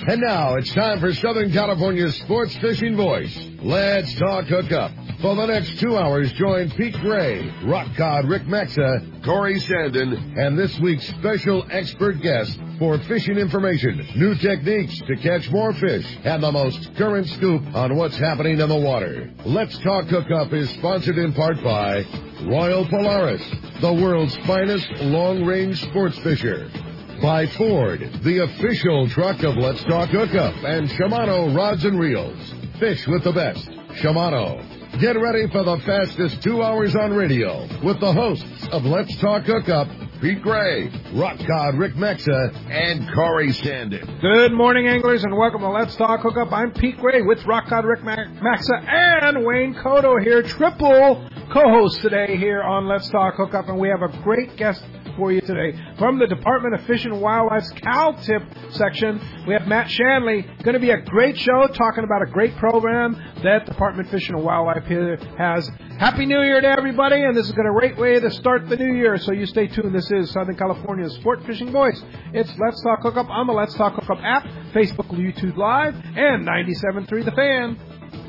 And now it's time for Southern California's sports fishing voice. Let's talk hookup. For the next 2 hours, join Pete Gray, Rock Cod Rick Maxa, Corey Sandin, and this week's special expert guest for fishing information, new techniques to catch more fish, and the most current scoop on what's happening in the water. Let's Talk Hookup is sponsored in part by Royal Polaris, the world's finest long-range sports fisher. By Ford, the official truck of Let's Talk Hookup, and Shimano Rods and Reels. Fish with the best. Shimano. Get ready for the fastest 2 hours on radio with the hosts of Let's Talk Hookup, Pete Gray, Rock Cod Rick Maxa, and Corey Sandin. Good morning, anglers, and welcome to Let's Talk Hookup. I'm Pete Gray with Rock Cod Rick Maxa and Wayne Cotto here, triple co-host today here on Let's Talk Hookup, and we have a great guest for you today. From the Department of Fish and Wildlife's Cal-Tip section, we have Matt Shanley. Going to be a great show talking about a great program that Department of Fish and Wildlife here has. Happy New Year to everybody, and this is a great way to start the new year, so you stay tuned. This is Southern California's sport fishing voice. It's Let's Talk Hookup on the Let's Talk Hookup app, Facebook, YouTube Live, and 97.3 The Fan.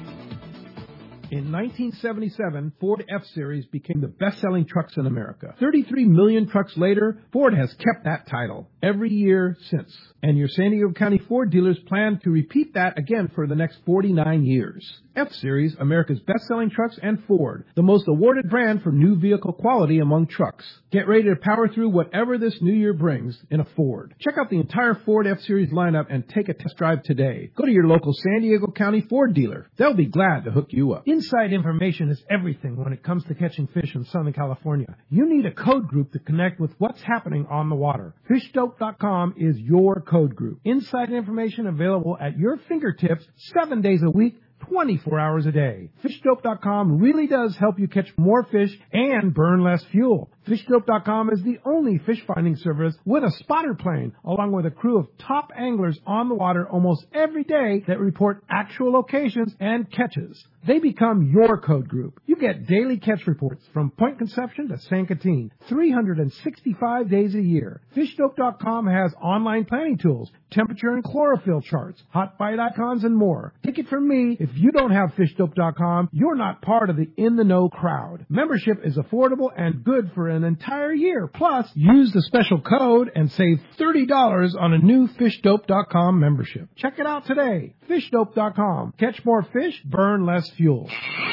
In 1977, Ford F-Series became the best-selling trucks in America. 33 million trucks later, Ford has kept that title every year since. And your San Diego County Ford dealers plan to repeat that again for the next 49 years. F-Series, America's best-selling trucks, and Ford, the most awarded brand for new vehicle quality among trucks. Get ready to power through whatever this new year brings in a Ford. Check out the entire Ford F-Series lineup and take a test drive today. Go to your local San Diego County Ford dealer. They'll be glad to hook you up. Inside information is everything when it comes to catching fish in Southern California. You need a code group to connect with what's happening on the water. FishDope.com is your code group. Inside information available at your fingertips 7 days a week, 24 hours a day. FishDope.com really does help you catch more fish and burn less fuel. FishDope.com is the only fish finding service with a spotter plane, along with a crew of top anglers on the water almost every day that report actual locations and catches. They become your code group. You get daily catch reports from Point Conception to San Quintin, 365 days a year. FishDope.com has online planning tools, temperature and chlorophyll charts, hot bite icons, and more. Take it from me, if you don't have FishDope.com, you're not part of the in-the-know crowd. Membership is affordable and good for an entire year. Plus, use the special code and save $30 on a new FishDope.com membership. Check it out today. FishDope.com. Catch more fish, burn less fuel.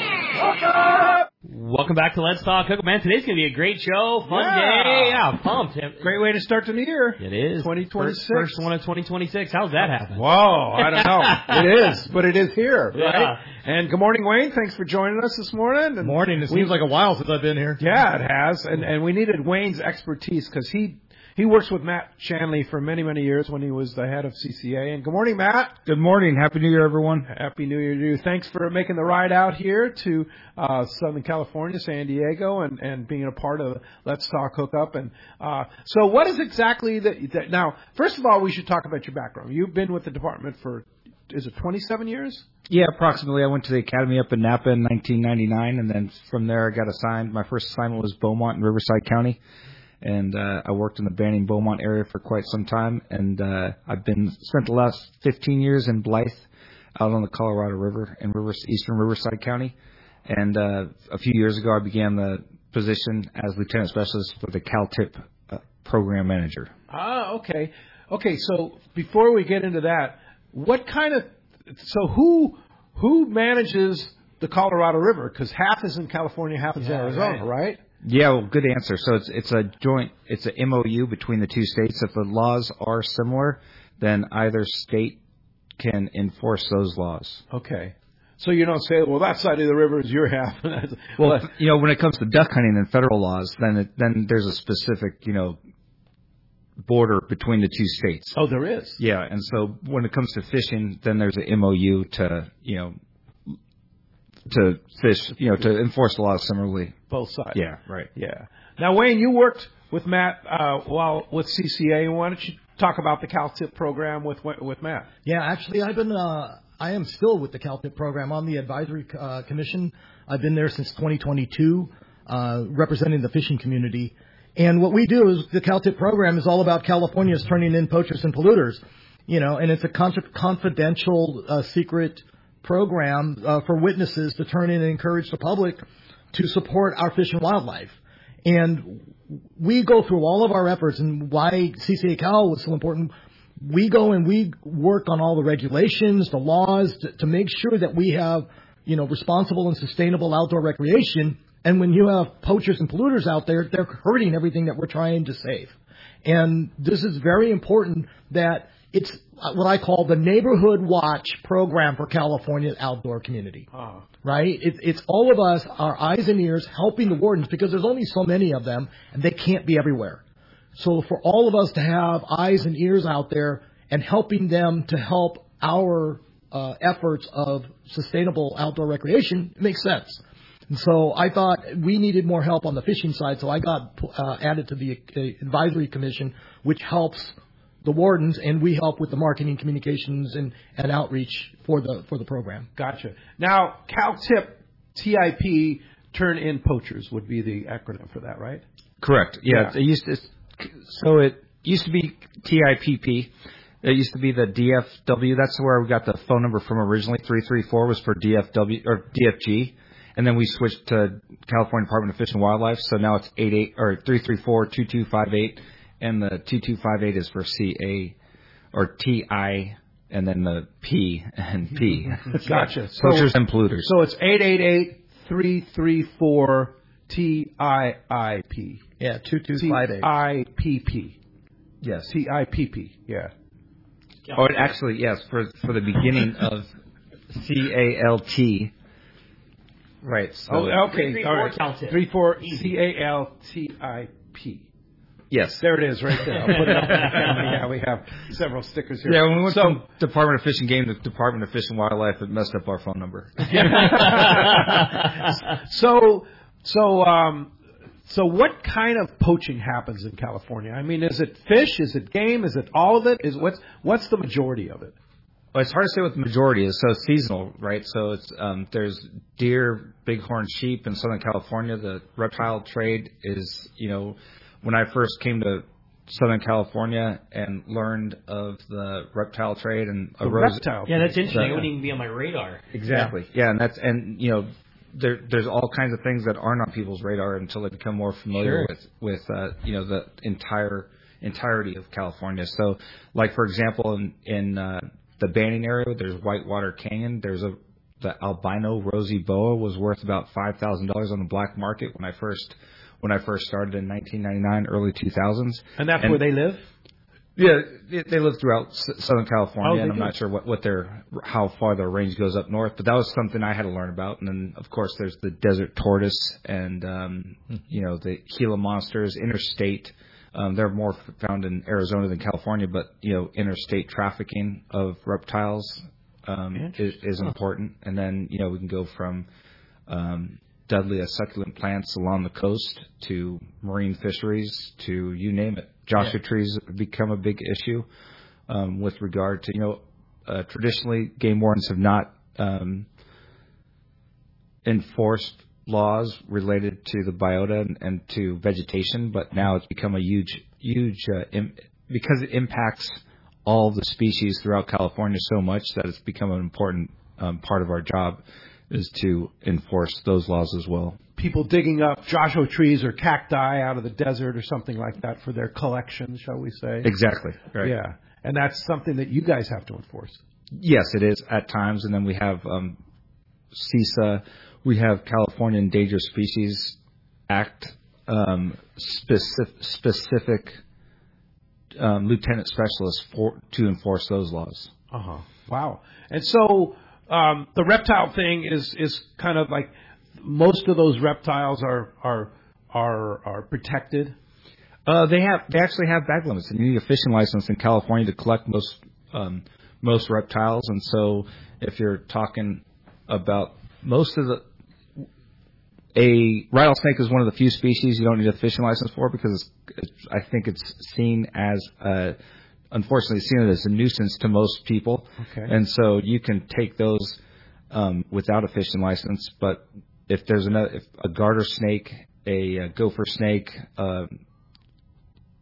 Welcome back to Let's Talk Hookup. Man, today's going to be a great show. Fun day. Yeah, pumped. Great way to start the new year. It is. 2026. First one of 2026. How's that happen? Whoa, I don't know. It is, but it is here, right? Yeah. And good morning, Wayne. Thanks for joining us this morning. Good morning. It seems like a while since I've been here. Yeah, it has. And we needed Wayne's expertise because he works with Matt Shanley for many, many years when he was the head of CCA. And good morning, Matt. Good morning. Happy New Year, everyone. Happy New Year to you. Thanks for making the ride out here to Southern California, San Diego, and being a part of Let's Talk Hookup. And so what is exactly that? Now, first of all, we should talk about your background. You've been with the department for, is it 27 years? Yeah, approximately. I went to the academy up in Napa in 1999, and then from there I got assigned. My first assignment was Beaumont in Riverside County. And I worked in the Banning Beaumont area for quite some time, and I've spent the last 15 years in Blythe, out on the Colorado River in eastern Riverside County. And a few years ago, I began the position as lieutenant specialist for the Cal-Tip program manager. Ah, okay. Okay, so before we get into that, who manages the Colorado River? Because half is in California, half is Arizona, right? Yeah, well, good answer. So it's a MOU between the two states. If the laws are similar, then either state can enforce those laws. Okay. So you don't say, well, that side of the river is your half. Well, when it comes to duck hunting and federal laws, then there's a specific, border between the two states. Oh, there is? Yeah, and so when it comes to fishing, then there's a MOU to fish, to enforce the laws similarly. Both sides. Yeah, right. Yeah. Now, Wayne, you worked with Matt with CCA. Why don't you talk about the Cal-Tip program with Matt? Yeah, actually, I am still with the Cal-Tip program on the advisory commission. I've been there since 2022, representing the fishing community. And what we do is the Cal-Tip program is all about California's turning in poachers and polluters. and it's a confidential, secret program for witnesses to turn in and encourage the public to support our fish and wildlife. And we go through all of our efforts, and why CCA Cal was so important. We go and we work on all the regulations, the laws, to make sure that we have, responsible and sustainable outdoor recreation. And when you have poachers and polluters out there, they're hurting everything that we're trying to save. And this is very important that it's what I call the Neighborhood Watch program for California outdoor community. Right? It's all of us, our eyes and ears, helping the wardens, because there's only so many of them, and they can't be everywhere. So for all of us to have eyes and ears out there and helping them to help our efforts of sustainable outdoor recreation, it makes sense. And so I thought we needed more help on the fishing side, so I got added to the advisory commission, which helps the wardens, and we help with the marketing, communications, and outreach for the program. Gotcha. Now, CalTIP, TIP, Turn In Poachers would be the acronym for that, right? Correct. Yeah. It used to be TIPP. It used to be the DFW. That's where we got the phone number from originally. 334 was for DFW or DFG. And then we switched to California Department of Fish and Wildlife. So now it's 334-2258. And the 2258 is for CA or TI, and then the P and P. Gotcha. Poachers and polluters. So it's 888-334-TIIP. Yeah, 2258. TIPP. Yes. TIPP. Yeah. Oh, actually, yes, for the beginning of CALT. Right. So okay. All right. 34 CALTIP. Yes. There it is right there. I'll put it up on the camera. Yeah, we have several stickers here. Yeah, when we went from Department of Fish and Game to Department of Fish and Wildlife, it messed up our phone number. So what kind of poaching happens in California? I mean, is it fish? Is it game? Is it all of it? What's the majority of it? Well, it's hard to say what the majority is. So it's seasonal, right? So it's there's deer, bighorn sheep in Southern California. The reptile trade is, when I first came to Southern California and learned of the reptile trade and reptile. Yeah, that's interesting. It wouldn't even be on my radar. Exactly. Yeah, and there's all kinds of things that aren't on people's radar until they become more familiar with the entirety of California. So, like for example, in the Banning area, there's Whitewater Canyon. The albino rosy boa was worth about $5,000 on the black market when I first started in 1999, early 2000s. And that's where they live? Yeah, they live throughout Southern California, and I'm not sure how far their range goes up north, but that was something I had to learn about. And then, of course, there's the desert tortoise and, the Gila monsters, interstate. They're more found in Arizona than California, but, interstate trafficking of reptiles is important. And then, we can go from deadly succulent plants along the coast to marine fisheries to you name it. Joshua trees have become a big issue with regard to, traditionally game wardens have not enforced laws related to the biota and to vegetation, but now it's become a huge because it impacts all the species throughout California so much that it's become an important part of our job is to enforce those laws as well. People digging up Joshua trees or cacti out of the desert or something like that for their collection, shall we say? Exactly. Right. Yeah. And that's something that you guys have to enforce. Yes, it is at times. And then we have CISA. We have California Endangered Species Act, specific lieutenant specialists to enforce those laws. Uh-huh. Wow. And so the reptile thing is kind of like most of those reptiles are protected. They actually have bag limits, and you need a fishing license in California to collect most reptiles. And so, if you're talking about most of a rattlesnake is one of the few species you don't need a fishing license for because I think it's seen as unfortunately seen as a nuisance to most people. Okay. And so you can take those without a fishing license, but if there's if a garter snake, a gopher snake,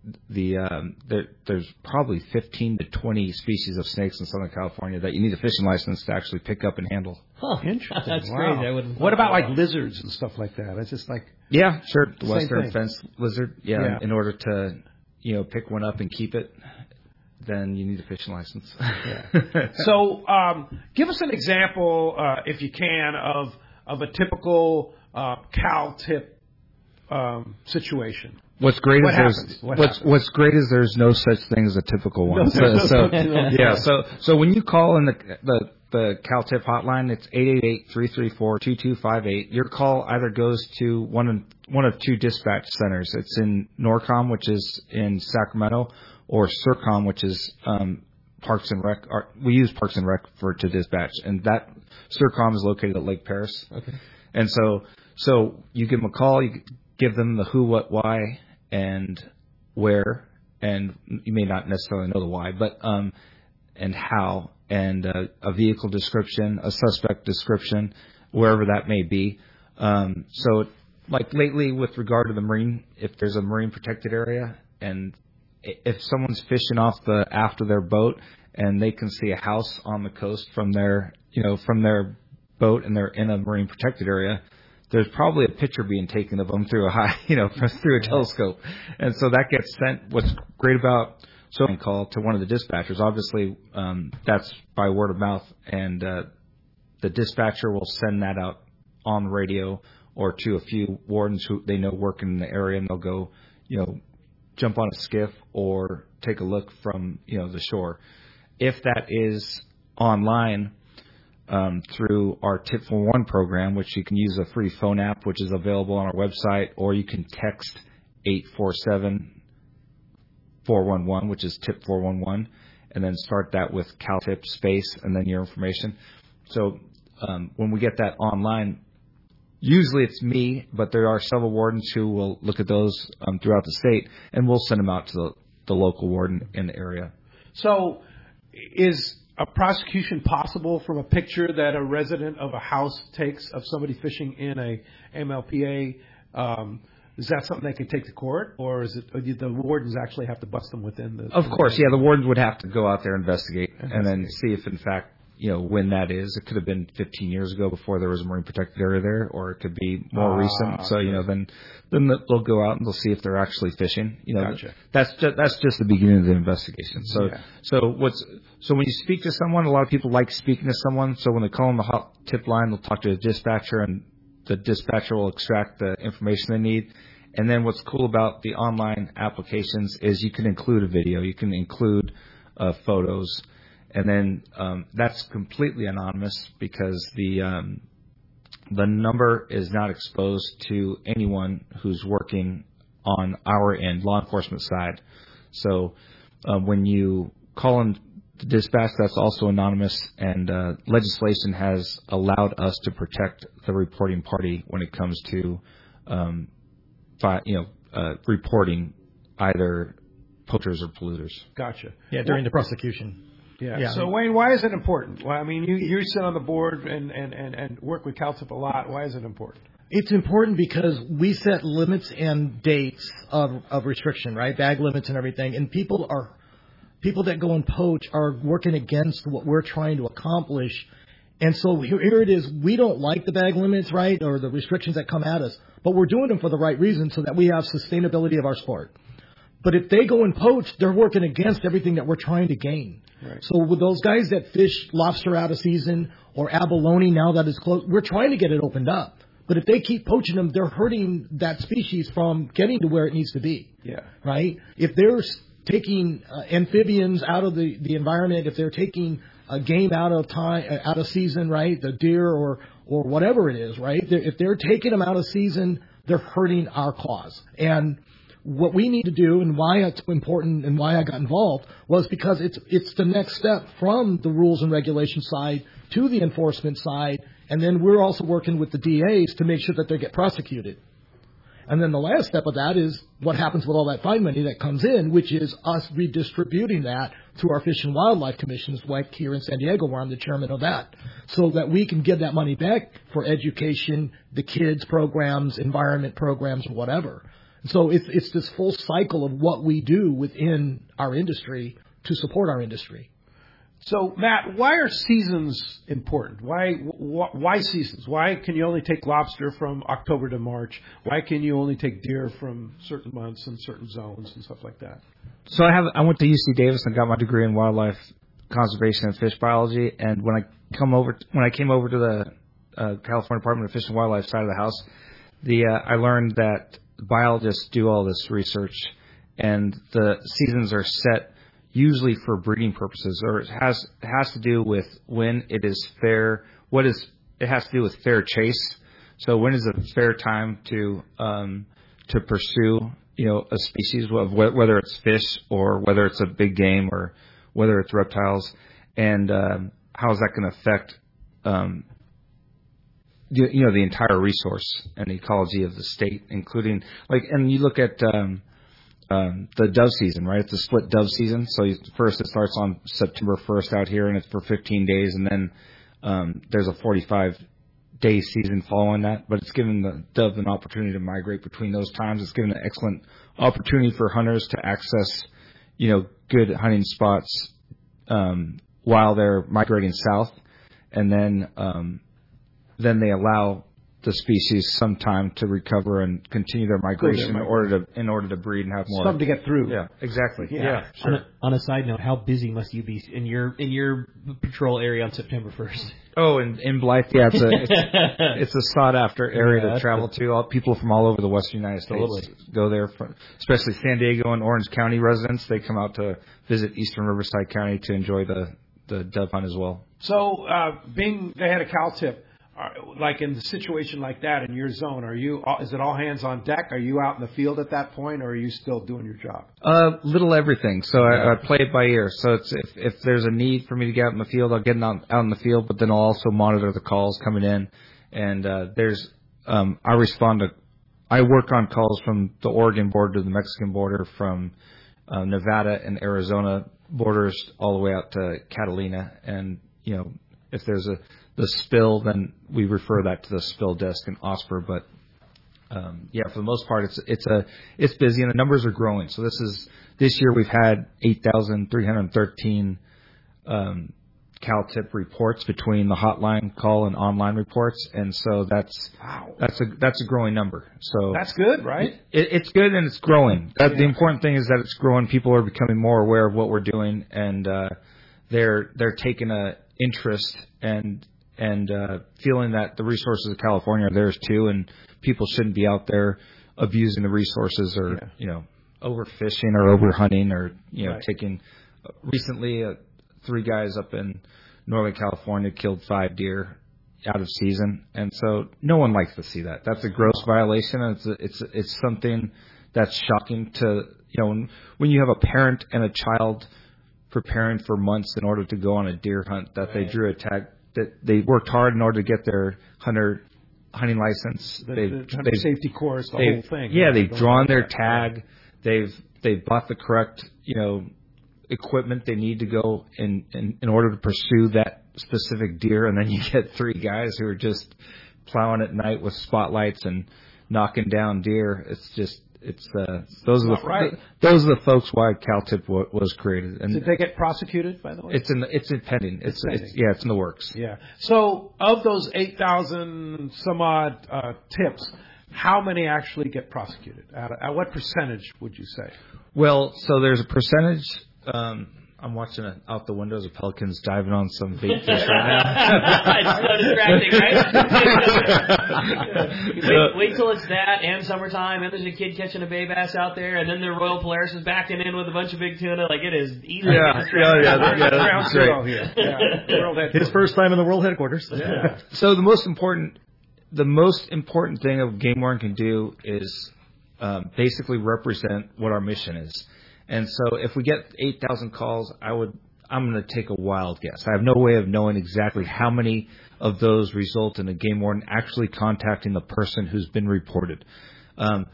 there's probably 15 to 20 species of snakes in Southern California that you need a fishing license to actually pick up and handle. Oh, interesting. That's wow. great. What about like lizards and stuff like that? It's just like yeah, sure. The same western thing. fence lizard. Yeah, in order to pick one up and keep it, then you need a fishing license. Yeah. So, give us an example, if you can, of a typical cow tip situation. What's great What's great is there's no such thing as a typical one. So when you call in the Cal Tip hotline, it's 888-334-2258. Your call either goes to one of two dispatch centers. It's in Norcom, which is in Sacramento, or Surcom, which is Parks and Rec. We use Parks and Rec to dispatch, and that Surcom is located at Lake Paris. Okay. And so you give them a call, you give them the who, what, why, and where, and you may not necessarily know the why, but and how, and a vehicle description, a suspect description, wherever that may be. So like lately with regard to the marine, if there's a marine protected area, and if someone's fishing off the aft of their boat and they can see a house on the coast from their boat and they're in a marine protected area, there's probably a picture being taken of them through through a telescope. And so that gets sent. What's great about a call to one of the dispatchers, obviously, that's by word of mouth, and the dispatcher will send that out on the radio or to a few wardens who they know work in the area, and they'll go, jump on a skiff or take a look from, the shore. If that is online, through our Tip for One program, which you can use a free phone app, which is available on our website, or you can text 847-411, which is Tip 411, and then start that with CalTip space and then your information. So when we get that online, usually it's me, but there are several wardens who will look at those throughout the state, and we'll send them out to the local warden in the area. So is a prosecution possible from a picture that a resident of a house takes of somebody fishing in a MLPA? Is that something they can take to court, or is it the wardens actually have to bust them within the? Of course, the wardens would have to go out there, investigate, and then see if in fact when that is. It could have been 15 years ago before there was a marine protected area there, or it could be more recent. So then they'll go out and they'll see if they're actually fishing. Gotcha. That's just the beginning of the investigation. So when you speak to someone, a lot of people like speaking to someone. So when they call on the hot tip line, they'll talk to the dispatcher, and the dispatcher will extract the information they need. And then what's cool about the online applications is you can include a video, you can include photos. And then that's completely anonymous because the number is not exposed to anyone who's working on our end, law enforcement side. So when you call in the dispatch, that's also anonymous, and legislation has allowed us to protect the reporting party when it comes to reporting either poachers or polluters. Gotcha. Yeah, during the prosecution. Yeah. So Wayne, why is it important? Well, I mean, you sit on the board and work with CalTip a lot. Why is it important? It's important because we set limits and dates of restriction, right? Bag limits and everything. And people that go and poach are working against what we're trying to accomplish. And so here it is. We don't like the bag limits, right, or the restrictions that come at us, but we're doing them for the right reason so that we have sustainability of our sport. But if they go and poach, they're working against everything that we're trying to gain. Right. So with those guys that fish lobster out of season or abalone now that it's closed, we're trying to get it opened up. But if they keep poaching them, they're hurting that species from getting to where it needs to be. Yeah. Right? If they're taking amphibians out of the environment, if they're taking game out of season, right? The deer or whatever it is, right? If they're taking them out of season, they're hurting our cause. And what we need to do, and why it's important and why I got involved, was because it's the next step from the rules and regulation side to the enforcement side, and then we're also working with the DAs to make sure that they get prosecuted. And then the last step of that is what happens with all that fine money that comes in, which is us redistributing that to our Fish and Wildlife Commissions, like here in San Diego, where I'm the chairman of that, so that we can give that money back for education, the kids programs, environment programs, whatever. So it's this full cycle of what we do within our industry to support our industry. So, Matt, why are seasons important? Why seasons? Why can you only take lobster from October to March? Why can you only take deer from certain months and certain zones and stuff like that? So I went to UC Davis and got my degree in wildlife conservation and fish biology. And when I came over to the California Department of Fish and Wildlife side of the house, I learned that biologists do all this research, and the seasons are set usually for breeding purposes, or it has to do with when it is fair. It has to do with fair chase. So when is a fair time to pursue a species, whether it's fish or whether it's a big game or whether it's reptiles, and how is that going to affect the entire resource and ecology of the state, including and you look at the dove season, right? It's a split dove season. So first it starts on September 1st out here, and it's for 15 days, and then there's a 45-day season following that. But it's given the dove an opportunity to migrate between those times. It's given an excellent opportunity for hunters to access, good hunting spots while they're migrating south, and then they allow the species some time to recover and continue their migration in order to breed and have more. Something to get through. Yeah, exactly. Yeah. Sure. On a side note, how busy must you be in your patrol area on September 1st? Oh, in Blythe, yeah, it's a sought after area to travel to. People from all over the western United States go there, especially San Diego and Orange County residents. They come out to visit eastern Riverside County to enjoy the dove hunt as well. So, being the head of CalTIP, like in the situation like that in your zone, is it all hands on deck? Are you out in the field at that point, or are you still doing your job? Little everything. So I play it by ear. So it's if there's a need for me to get out in the field, I'll get out in the field, but then I'll also monitor the calls coming in. And I work on calls from the Oregon border to the Mexican border, from Nevada and Arizona borders all the way out to Catalina. And if there's the spill, then we refer that to the spill desk in Osper. But for the most part, it's busy, and the numbers are growing. So this year we've had 8,313 CalTIP reports between the hotline call and online reports, and so that's a growing number. So that's good, right? It's good, and it's growing. The important thing is that it's growing. People are becoming more aware of what we're doing, and they're taking a interest and feeling that the resources of California are theirs too, and people shouldn't be out there abusing the resources or overfishing or overhunting or taking. Recently, 3 guys up in Northern California killed 5 deer out of season, and so no one likes to see that. That's a gross violation, and it's something that's shocking to when you have a parent and a child preparing for months in order to go on a deer hunt, that they drew a tag, that they worked hard in order to get their hunting license. The safety course, the whole thing. Yeah, they've drawn their tag. They've bought the correct equipment they need to go in order to pursue that specific deer, and then you get 3 guys who are just plowing at night with spotlights and knocking down deer. Those are the folks why CalTIP was created. And did they get prosecuted, by the way? It's pending. It's in the works. Yeah. So of those 8,000 some odd tips, how many actually get prosecuted? At what percentage would you say? Well, so there's a percentage. I'm watching out the windows of pelicans diving on some bait fish right now. It's so distracting, right? Wait till it's that and summertime, and there's a kid catching a bay bass out there, and then the Royal Polaris is backing in with a bunch of big tuna. Like, it is easy. That's great. His first time in the world headquarters. Yeah. So the most important thing a game warden can do is basically represent what our mission is. And so if we get 8,000 calls, I'm going to take a wild guess. I have no way of knowing exactly how many of those result in a game warden actually contacting the person who's been reported. I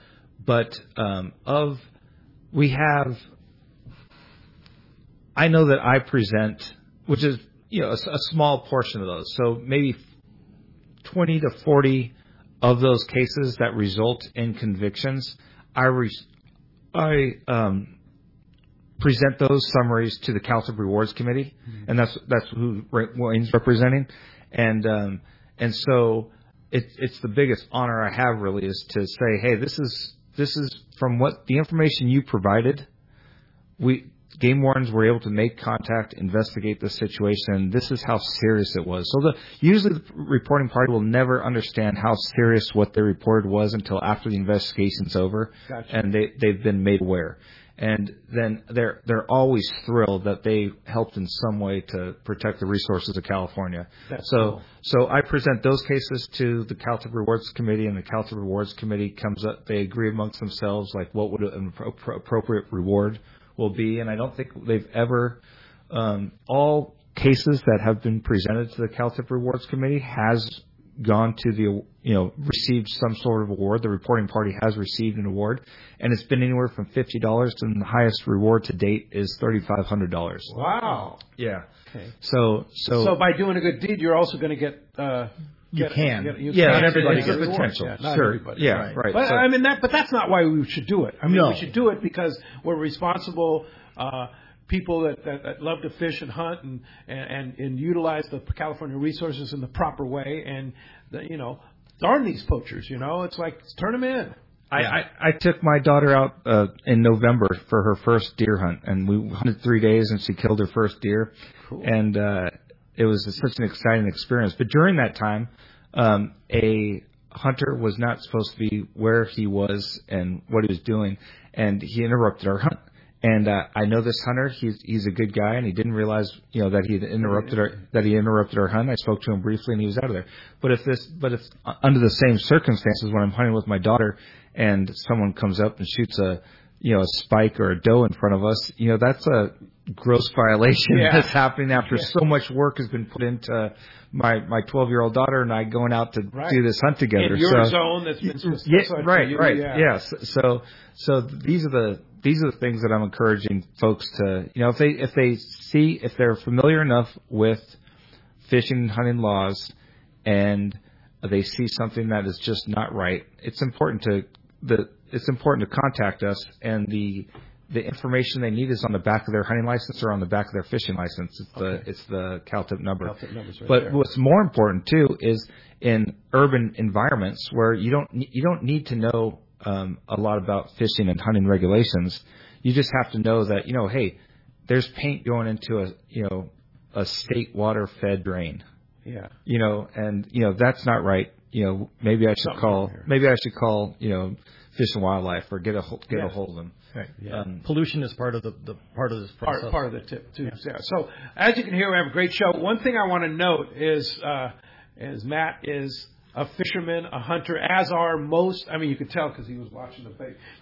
know that I present, which is a small portion of those. So maybe 20 to 40 of those cases that result in convictions, present those summaries to the CalTIP Rewards Committee, and that's who Wayne's representing, and so it's the biggest honor I have really is to say, hey, this is from what the information you provided. Game wardens were able to make contact, investigate the situation, and this is how serious it was. So usually the reporting party will never understand how serious what they reported was until after the investigation's over, Gotcha. And they've been made aware. And then they're always thrilled that they helped in some way to protect the resources of California. That's so cool. So I present those cases to the CalTIP Rewards Committee, and the CalTIP Rewards Committee comes up. They agree amongst themselves like what would an appropriate reward will be. And I don't think they've ever all cases that have been presented to the CalTIP Rewards Committee has gone to the, received some sort of award. The reporting party has received an award, and it's been anywhere from $50 to the highest reward to date is $3,500. Wow. Yeah. Okay. So by doing a good deed, you're also going to get. You can. Not everybody gets the potential. Yeah, not sure. everybody. Yeah. Right. But but that's not why we should do it. I mean, No. we should do it because we're responsible. People that love to fish and hunt and utilize the California resources in the proper way, and darn these poachers, it's like turn them in. I took my daughter out in November for her first deer hunt, and we hunted 3 days, and she killed her first deer. Cool. And it was such an exciting experience. But during that time, a hunter was not supposed to be where he was and what he was doing, and he interrupted our hunt. And I know this hunter. He's a good guy, and he didn't realize that he interrupted our hunt. I spoke to him briefly, and he was out of there. But if under the same circumstances, when I'm hunting with my daughter, and someone comes up and shoots a spike or a doe in front of us, that's a gross violation that's happening after so much work has been put into my 12-year-old daughter and I going out to do this hunt together. In your zone that's been specified for you. Right. Yes. So these are the things that I'm encouraging folks to, if they're familiar enough with fishing and hunting laws and they see something that is just not right, it's important to contact us, and the information they need is on the back of their hunting license or on the back of their fishing license. It's the CalTIP number. CalTIP number's right but there. What's more important too is in urban environments where you don't need to know a lot about fishing and hunting regulations. You just have to know that hey, there's paint going into a state water fed drain. Yeah. And that's not right. Maybe I should call Fish and Wildlife or get a hold of them. Right. Yeah. Pollution is part of this process. Part of the tip too. Yeah. So as you can hear, we have a great show. One thing I want to note is Matt is a fisherman, a hunter, as are most. I mean, you could tell because he was watching the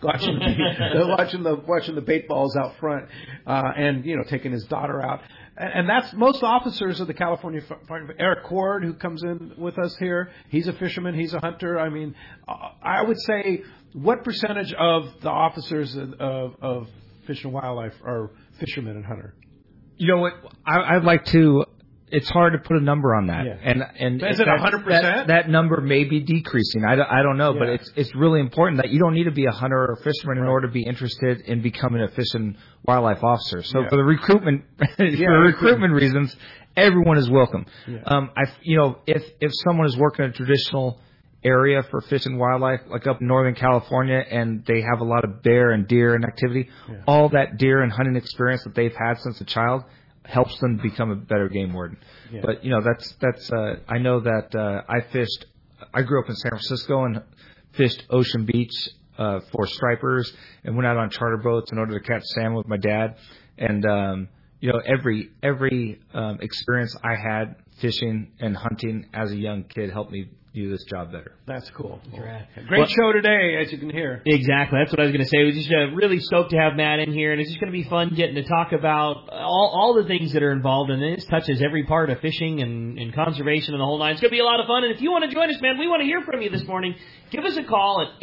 bait balls out front, and taking his daughter out. And that's most officers of the California Fire. Eric Cord, who comes in with us here, he's a fisherman, he's a hunter. I mean, I would say, what percentage of the officers of Fish and Wildlife are fishermen and hunter? You know what? I'd like to. It's hard to put a number on that, Yeah. and Is it 100%? That number may be decreasing. I don't know, but it's really important that you don't need to be a hunter or a fisherman in order to be interested in becoming a fish and wildlife officer. So for the recruitment reasons, everyone is welcome. Yeah. If someone is working a traditional area for fish and wildlife, like up in Northern California, and they have a lot of bear and deer and activity, all that deer and hunting experience that they've had since a child helps them become a better game warden. Yeah. But that's I know that I grew up in San Francisco and fished Ocean Beach for stripers and went out on charter boats in order to catch salmon with my dad. And every experience I had fishing and hunting as a young kid helped me do this job better. That's cool. Right. Great show today, as you can hear. Exactly. That's what I was going to say. We're just really stoked to have Matt in here, and it's just going to be fun getting to talk about all the things that are involved in this. Touches every part of fishing and conservation and the whole nine. It's going to be a lot of fun, and if you want to join us, man, we want to hear from you this morning. Give us a call at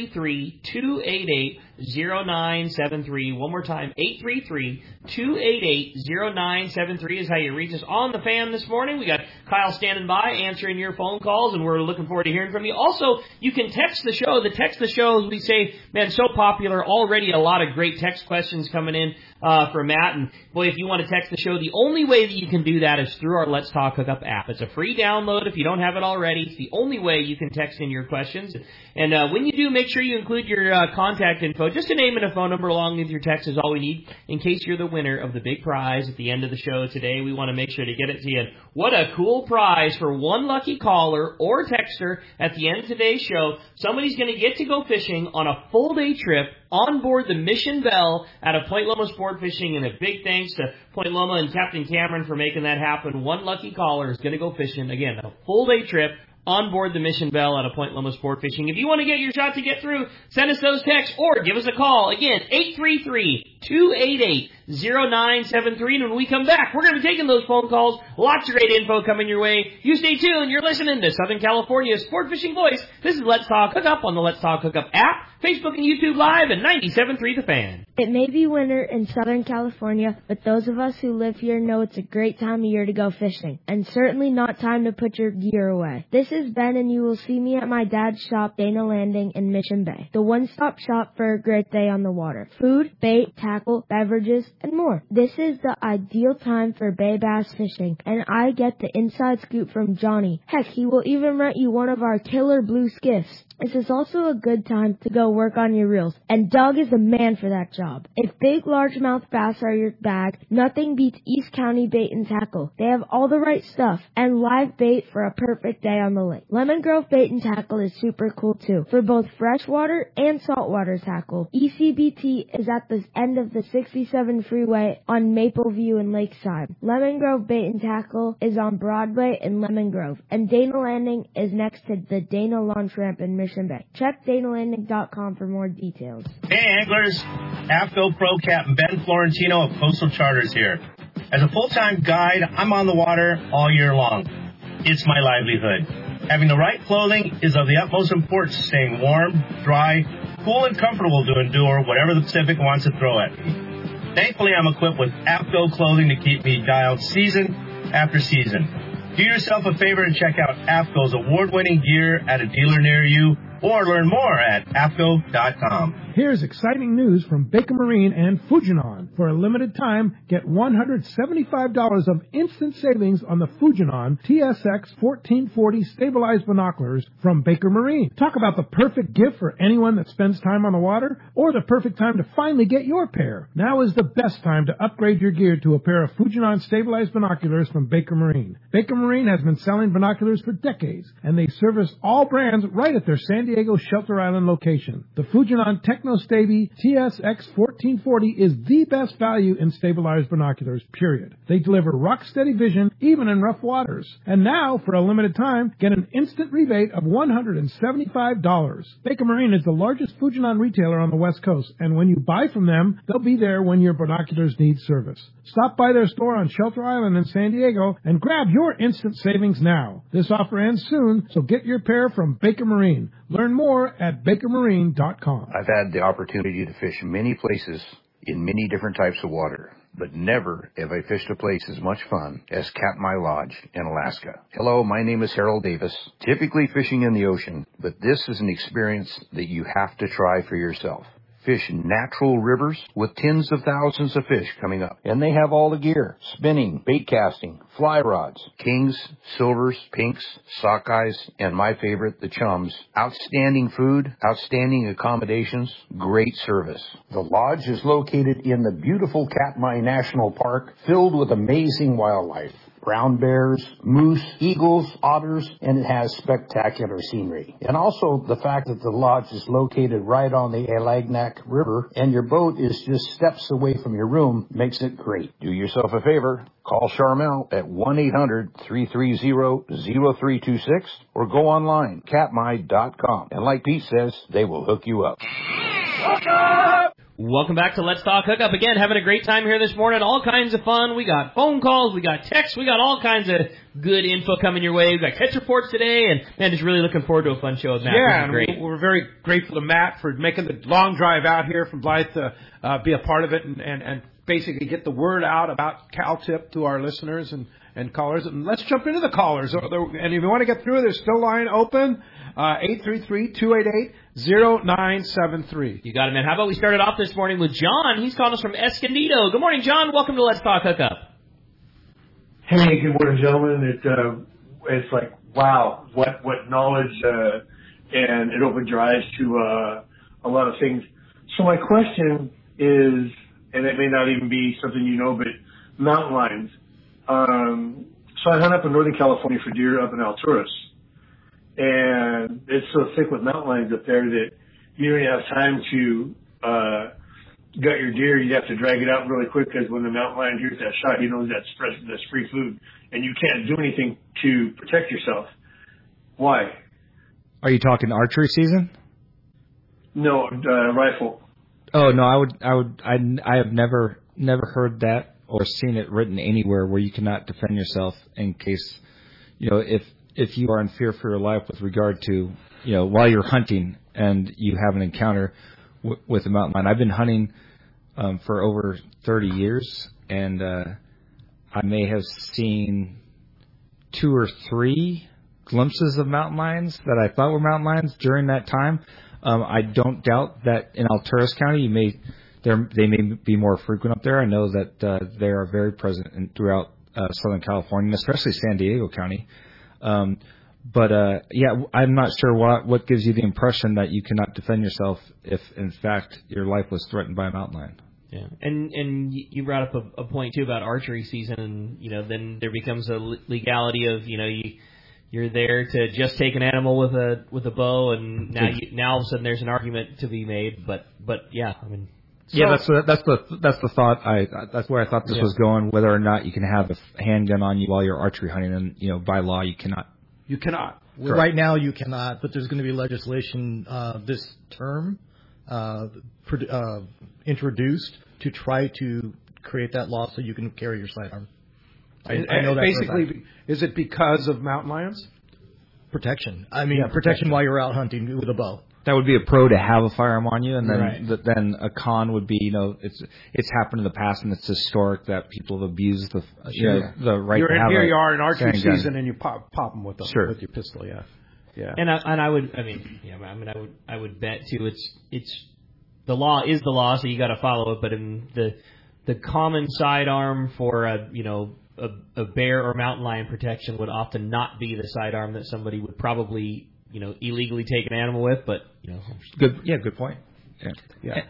833-288-0973. One more time, 833-288-0973 is how you reach us on the fan this morning. We got Kyle standing by answering your phone calls, and we're we're looking forward to hearing from you. Also, you can text the show. The text the show, as we say, man, so popular. Already a lot of great text questions coming in for Matt. And, boy, if you want to text the show, the only way that you can do that is through our Let's Talk Hookup app. It's a free download if you don't have it already. It's the only way you can text in your questions. And when you do, make sure you include your contact info. Just a name and a phone number along with your text is all we need in case you're the winner of the big prize at the end of the show today. We want to make sure to get it to you. And what a cool prize for one lucky caller or texter at the end of today's show. Somebody's going to get to go fishing on a full-day trip on board the Mission Belle out of Point Loma Sport Fishing, and a big thanks to Point Loma and Captain Cameron for making that happen. One lucky caller is going to go fishing, again, a full-day trip on board the Mission Belle out of Point Loma Sport Fishing. If you want to get your shot to get through, send us those texts or give us a call. Again, 833-288-0973. And when we come back, we're going to be taking those phone calls. Lots of great info coming your way. You stay tuned. You're listening to Southern California's Sport Fishing Voice. This is Let's Talk Hookup on the Let's Talk Hookup app, Facebook and YouTube Live, and 97.3 The Fan. It may be winter in Southern California, but those of us who live here know it's a great time of year to go fishing, and certainly not time to put your gear away. This is Ben, and you will see me at my dad's shop, Dana Landing in Mission Bay, the one-stop shop for a great day on the water. Food, bait, tackle, beverages, and more. This is the ideal time for bay bass fishing, and I get the inside scoop from Johnny. Heck, he will even rent you one of our killer blue skiffs. This is also a good time to go work on your reels, and Doug is the man for that job. If big largemouth bass are your bag, nothing beats East County Bait and Tackle. They have all the right stuff and live bait for a perfect day on the lake. Lemon Grove Bait and Tackle is super cool too, for both freshwater and saltwater tackle. ECBT is at the end of the 67 freeway on Mapleview and Lakeside. Lemon Grove Bait and Tackle is on Broadway in Lemon Grove, and Dana Landing is next to the Dana Launch Ramp in Mission Bay. Check DanaLanding.com for more details. Hey anglers, AFCO Pro Captain Ben Florentino of Coastal Charters here. As a full-time guide, I'm on the water all year long. It's my livelihood. Having the right clothing is of the utmost importance to staying warm, dry, cool, and comfortable to endure whatever the Pacific wants to throw at me. Thankfully, I'm equipped with AFCO clothing to keep me dialed season after season. Do yourself a favor and check out AFCO's award-winning gear at a dealer near you, or learn more at AFCO.com. Here's exciting news from Baker Marine and Fujinon. For a limited time, get $175 of instant savings on the Fujinon TSX 1440 stabilized binoculars from Baker Marine. Talk about the perfect gift for anyone that spends time on the water, or the perfect time to finally get your pair. Now is the best time to upgrade your gear to a pair of Fujinon stabilized binoculars from Baker Marine. Baker Marine has been selling binoculars for decades, and they service all brands right at their San Diego Shelter Island location. The Fujinon TechnoStabi TSX 1440 is the best value in stabilized binoculars, period. They deliver rock-steady vision even in rough waters. And now, for a limited time, get an instant rebate of $175. Baker Marine is the largest Fujinon retailer on the West Coast, and when you buy from them, they'll be there when your binoculars need service. Stop by their store on Shelter Island in San Diego and grab your instant savings now. This offer ends soon, so get your pair from Baker Marine. Learn more at bakermarine.com. I've had the opportunity to fish many places in many different types of water, but never have I fished a place as much fun as Katmai Lodge in Alaska. Hello, my name is Harold Davis, typically fishing in the ocean, but this is an experience that you have to try for yourself. Fish natural rivers with tens of thousands of fish coming up. And they have all the gear: spinning, bait casting, fly rods, kings, silvers, pinks, sockeyes, and my favorite, the chums. Outstanding food, outstanding accommodations, great service. The lodge is located in the beautiful Katmai National Park, filled with amazing wildlife. Brown bears, moose, eagles, otters, and it has spectacular scenery. And also the fact that the lodge is located right on the Alagnak River and your boat is just steps away from your room makes it great. Do yourself a favor. Call Charmel at 1-800-330-0326 or go online, katmai.com. And like Pete says, they will hook you up. Hook up! Welcome back to Let's Talk Hookup. Again, having a great time here this morning. All kinds of fun. We got phone calls. We got texts. We got all kinds of good info coming your way. We got catch reports today. And, man, just really looking forward to a fun show with Matt. Yeah, and we're very grateful to Matt for making the long drive out here from Blythe to be a part of it and basically get the word out about CalTip to our listeners. And and callers. And let's jump into the callers. And if you want to get through, there's still line open, 833-288-0973. You got it, man. How about we start it off this morning with John? He's calling us from Escondido. Good morning, John. Welcome to Let's Talk Hookup. Hey, good morning, gentlemen. It's like, wow, what knowledge, and it opened your eyes to a lot of things. So my question is, and it may not even be something you know, but mountain lions. So I hunt up in Northern California for deer up in Alturas. And it's so thick with mountain lions up there that you don't even have time to gut your deer. You have to drag it out really quick because when the mountain lion hears that shot, he knows that's free food. And you can't do anything to protect yourself. Why? Are you talking archery season? No, rifle. Oh no, I have never heard that or seen it written anywhere where you cannot defend yourself in case, if you are in fear for your life with regard to, while you're hunting and you have an encounter with a mountain lion. I've been hunting for over 30 years, and I may have seen 2 or 3 glimpses of mountain lions that I thought were mountain lions during that time. I don't doubt that in Alturas County they may be more frequent up there. I know that they are very present throughout Southern California, especially San Diego County. But I'm not sure what gives you the impression that you cannot defend yourself if, in fact, your life was threatened by a mountain lion. Yeah, and you brought up a point too about archery season, and then there becomes a legality of you're there to just take an animal with a bow, and now all of a sudden there's an argument to be made. But yeah, I mean. That's the thought. That's where I thought this was going. Whether or not you can have a handgun on you while you're archery hunting, and by law you cannot. You cannot. Right now you cannot, but there's going to be legislation this term introduced to try to create that law so you can carry your sidearm. I know that basically, is it because of mountain lions? Protection. I mean, protection while you're out hunting with a bow. That would be a pro to have a firearm on you, and then then a con would be, it's happened in the past, and it's historic that people have abused the right to have Here you are in archery season, and you pop them with your pistol, yeah. And I would bet too. It's the law is the law, so you got to follow it. But in the common sidearm for a bear or mountain lion protection would often not be the sidearm that somebody would probably illegally take an animal with, but good point. Yeah.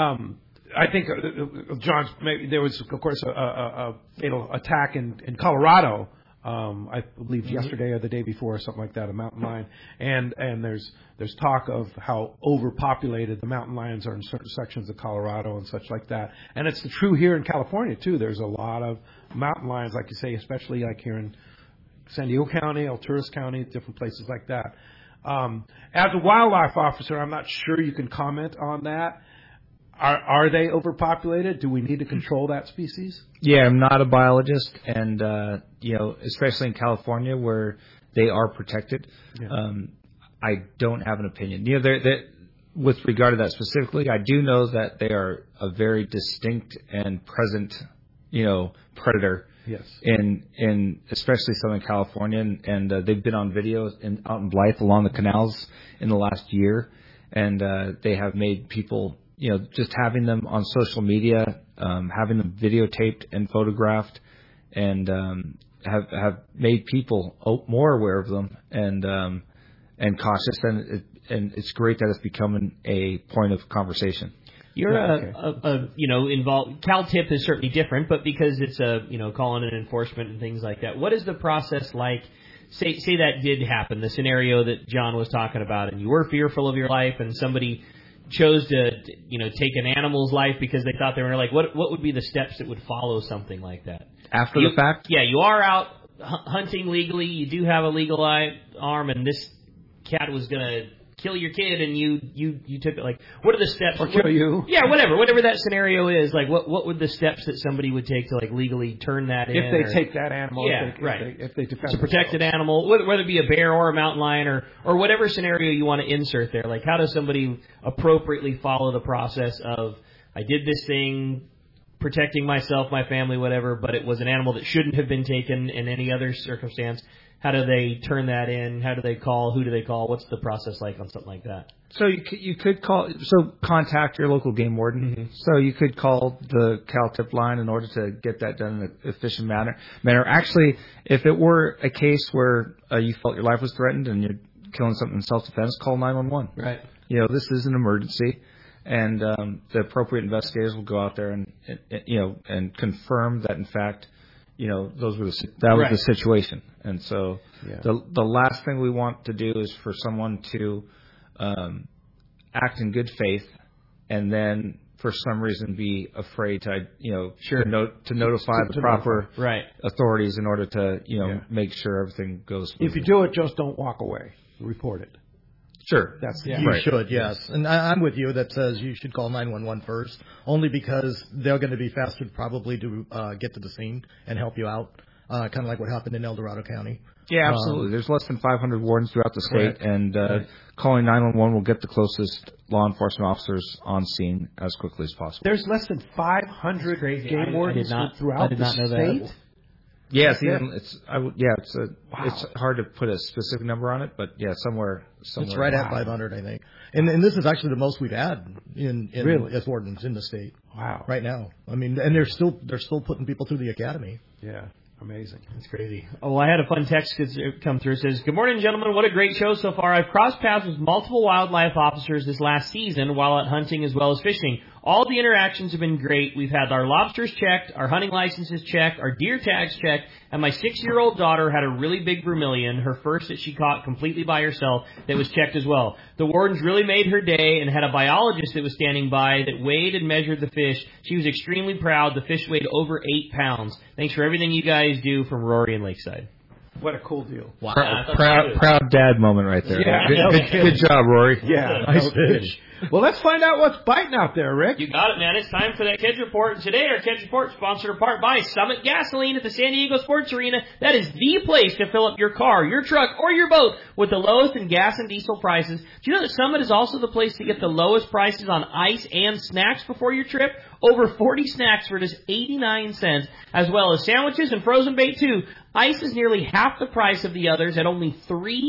I think John's. There was, of course, a fatal attack in Colorado. I believe yesterday or the day before, or something like that, a mountain lion, and there's talk of how overpopulated the mountain lions are in certain sections of Colorado and such like that. And it's true here in California too. There's a lot of mountain lions, like you say, especially like here in San Diego County, Alturas County, different places like that. As a wildlife officer, I'm not sure you can comment on that. Are they overpopulated? Do we need to control that species? Yeah, I'm not a biologist, and especially in California where they are protected, I don't have an opinion. With regard to that specifically, I do know that they are a very distinct and present, predator. Yes. In especially Southern California, and they've been on video out in Blythe along the canals in the last year, and they have made people, just having them on social media, having them videotaped and photographed, and have made people more aware of them and cautious, and it's great that it's becoming a point of conversation. You're involved. CalTIP is certainly different, but because it's calling in enforcement and things like that. What is the process like? Say that did happen, the scenario that John was talking about, and you were fearful of your life, and somebody chose to take an animal's life because they thought they were like. What would be the steps that would follow something like that? After the fact? Yeah, you are out hunting legally. You do have a legal arm, and this cat was gonna kill your kid, and you took it. Like, what are the steps? Or kill you? Yeah, whatever that scenario is. Like, what would the steps that somebody would take to like legally turn that if they take that animal? Yeah, if they defend it's a protected animal, whether it be a bear or a mountain lion or whatever scenario you want to insert there. Like, how does somebody appropriately follow the process of I did this thing, protecting myself, my family, whatever, but it was an animal that shouldn't have been taken in any other circumstance. How do they turn that in? How do they call? Who do they call? What's the process like on something like that? So you could call. So contact your local game warden. Mm-hmm. So you could call the Cal Tip line in order to get that done in an efficient manner. Actually, if it were a case where you felt your life was threatened and you're killing something in self-defense, call 911. Right. This is an emergency, and the appropriate investigators will go out there and confirm that in fact, those were was the situation. And so the last thing we want to do is for someone to act in good faith and then for some reason be afraid to notify the proper authorities in order to make sure everything goes smoothly. If you do it, just don't walk away. Report it. Sure. You should, yes. And I'm with you that says you should call 911 first, only because they're going to be faster probably to get to the scene and help you out, kind of like what happened in El Dorado County. Yeah, absolutely. There's less than 500 wardens throughout the state, and calling 911 will get the closest law enforcement officers on scene as quickly as possible. There's less than 500 game wardens throughout the state? That. Yes, it's hard to put a specific number on it, but somewhere. It's right at 500, I think. And this is actually the most we've had as wardens in the state. Wow. Right now. I mean, and they're still putting people through the academy. Yeah. Amazing. That's crazy. Oh, I had a fun text come through. It says, "Good morning, gentlemen. What a great show so far. I've crossed paths with multiple wildlife officers this last season while out hunting as well as fishing. All the interactions have been great. We've had our lobsters checked, our hunting licenses checked, our deer tags checked, and my 6-year-old daughter had a really big vermilion, her first that she caught completely by herself, that was checked as well. The wardens really made her day and had a biologist that was standing by that weighed and measured the fish. She was extremely proud. The fish weighed over 8 pounds. Thanks for everything you guys do from Rory and Lakeside." What a cool deal. Wow. Proud dad moment right there. Yeah, good job, Rory. Yeah, nice fish. Well, let's find out what's biting out there, Rick. You got it, man. It's time for that Kedge Report. And today, our Kedge Report is sponsored in part by Summit Gasoline at the San Diego Sports Arena. That is the place to fill up your car, your truck, or your boat with the lowest in gas and diesel prices. Do you know that Summit is also the place to get the lowest prices on ice and snacks before your trip? Over 40 snacks for just 89 cents, as well as sandwiches and frozen bait, too. Ice is nearly half the price of the others at only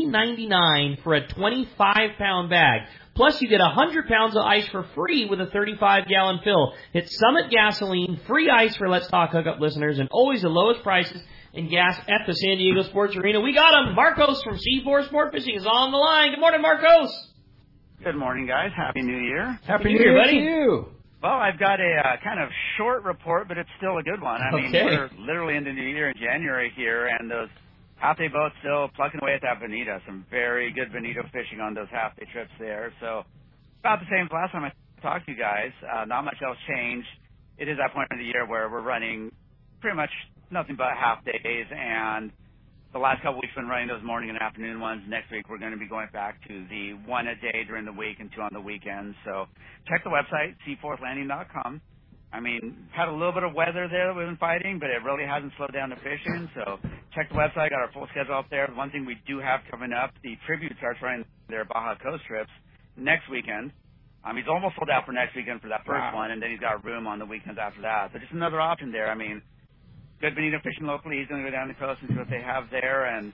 $3.99 for a 25-pound bag. Plus, you get 100 pounds of ice for free with a 35-gallon fill. It's Summit Gasoline, free ice for Let's Talk Hookup listeners, and always the lowest prices in gas at the San Diego Sports Arena. We got him. Marcos from C4 Sport Fishing is on the line. Good morning, Marcos. Good morning, guys. Happy New Year. Happy New Year, buddy. To you. Well, I've got a kind of short report, but it's still a good one. I mean, we're literally into New Year in January here, and those half-day boats still plucking away at that bonita. Some very good bonito fishing on those half-day trips there. So about the same as last time I talked to you guys. Not much else changed. It is that point of the year where we're running pretty much nothing but half-days, and the last couple weeks been running those morning and afternoon ones. Next week we're going to be going back to the 1 a day during the week and 2 on the weekends. So check the website, seaforthlanding.com. I mean, had a little bit of weather there that we've been fighting, but it really hasn't slowed down the fishing. So check the website, got our full schedule up there. One thing we do have coming up, the Tribute starts running their Baja Coast trips next weekend. He's almost sold out for next weekend for that first one, and then he's got room on the weekends after that. So just another option there. I mean, good bonito fishing locally. He's going to go down the coast and see what they have there. And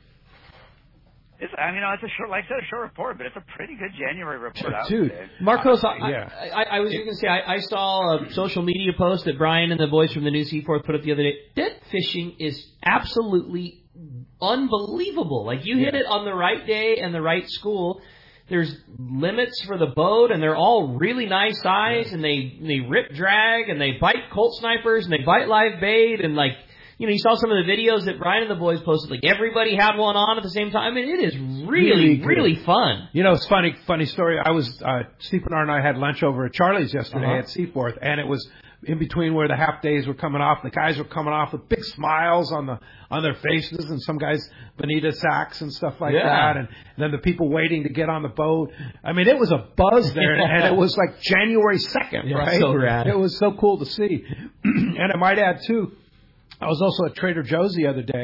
it's a short, like I said, a short report, but it's a pretty good January report out today. Marcos, I was going to say, I saw a social media post that Brian and the boys from the New Seaforth put up the other day. That fishing is absolutely unbelievable. Like, you hit it on the right day and the right school. There's limits for the boat, and they're all really nice size, and they rip drag, and they bite Colt snipers, and they bite live bait, and like, you saw some of the videos that Brian and the boys posted, like everybody had one on at the same time. I mean, it is really fun. It's funny story. I was, Steve Bernard and I had lunch over at Charlie's yesterday at Seaforth, and it was in between where the half days were coming off. The guys were coming off with big smiles on their faces, and some guys bonita sacks and stuff like that, and then the people waiting to get on the boat. I mean, it was a buzz there, and it was like January 2nd, right? So rad. It was so cool to see. And I might add too, I was also at Trader Joe's the other day,